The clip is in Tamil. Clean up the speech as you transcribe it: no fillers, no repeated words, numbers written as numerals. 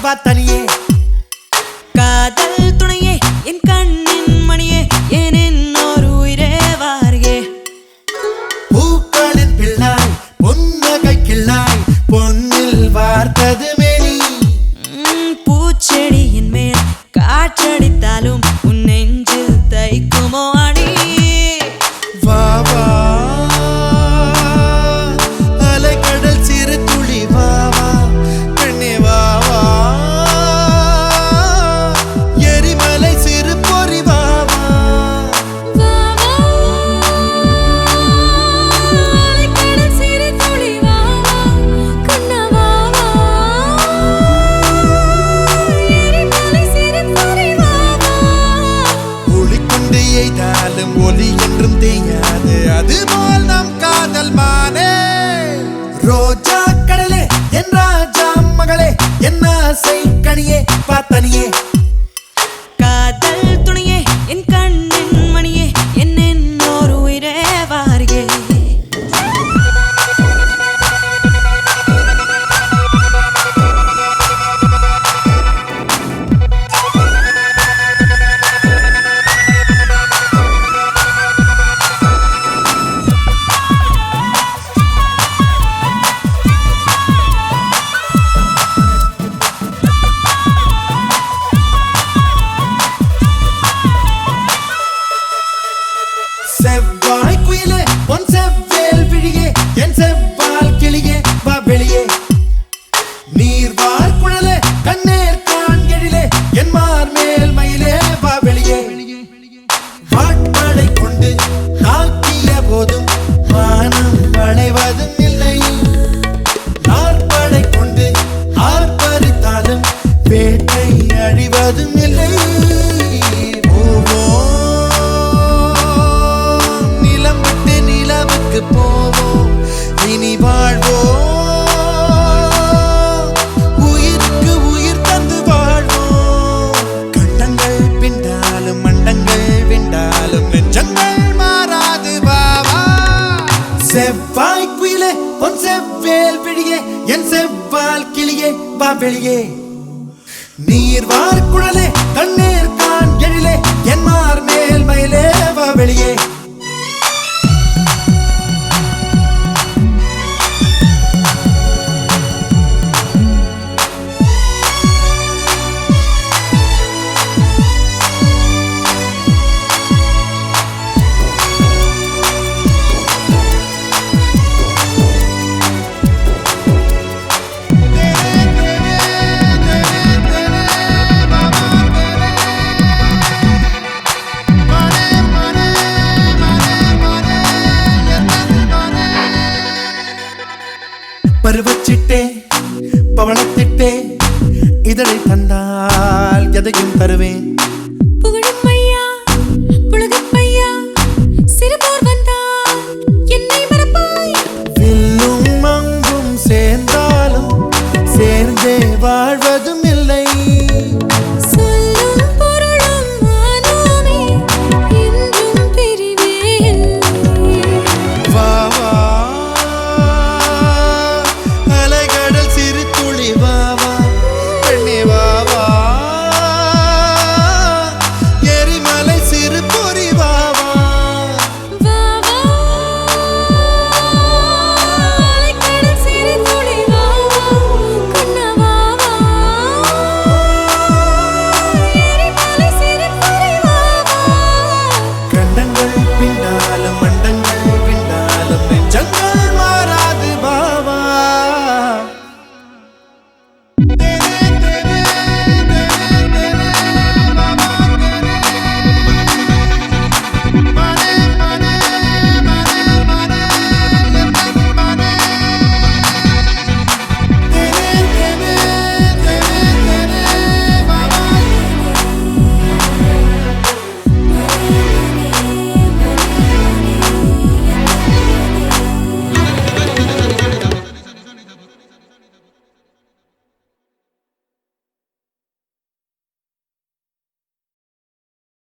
வாத்தனியே காதல் துணையே என் கண்ணின் மணியே என் இன்னொரு உயிரே வாரியே பூக்களின் பிள்ளாய் பொன்னகை கிள்ளாய் பொன்னில் வார்த்தது மேனி பூச்செடியின் மேல் காற்றடித்தாலும் உன் நெஞ்சில் தைக்குமோ அடி வா வா அலைக்கடல் சிறு துளி வா வா கண்ணே வா வா எரிமலை சிறு பொறி வா வா அலைக்கடல் சிறு துளி வா வா கண்ணா வா வா எரிமலை சிறு பொறி வா வா ஒளிக்கொண்டு எய்தாலும் ஒலி என்றும் தேயாது அதுபோல் நம் காதல் மானே ரோஜா கடலே என் ராஜா மகளே என் ஆசை கனியே பார்த்தனியே காதல் துணையே என் கண்ணின் மணியே என் இன்னொரு உயிரே வாரியே செவ்வாய் குயிலே பொன் செவ்வேல் விழியே என் செவ்வால் கிளியே வா வெளியே நீர்வார் குழலே கண்ணேர் காண்கெழிலே என் மார் மேல் மயிலே வா வெளியே வாட்படை கொண்டு தாக்கிய போதும் வானம் வளைவதும் இல்லை நாற்படை கொண்டு ஆர்ப்பரித்தாலும் வேட்டை அழிவதும் இல்லை நிலம் விட்டு நிலவுக்கு போவோம் இனி வாழ்வோம் உயிருக்கு உயிர் தந்து வாழ்வோம் கண்டங்கள் பிண்டாலும் மண்டங்கள் விண்டாலும் நெஞ்சங்கள் மாறாது பாவா செவ்வாய் குயிலே பொன் செவ்வேல் விழியே என் செவ்வால் கிளியே வா வெளியே நீர்வார் குழலே கண்ணீர் கான் எழிலே என் மார் மேல் மயிலே வா வெளியே பருவச்சிட்டே பவளத்திட்டே இதழை தந்தால் எதையும் தருவேன் புகழும் ஐயா புலகப் ஐயா சிறுபோர் வந்தால் என்னை மறப்பாய் வில்லும் அங்கும் சேர்ந்தாலும் சேர்ந்தே வாழ்வ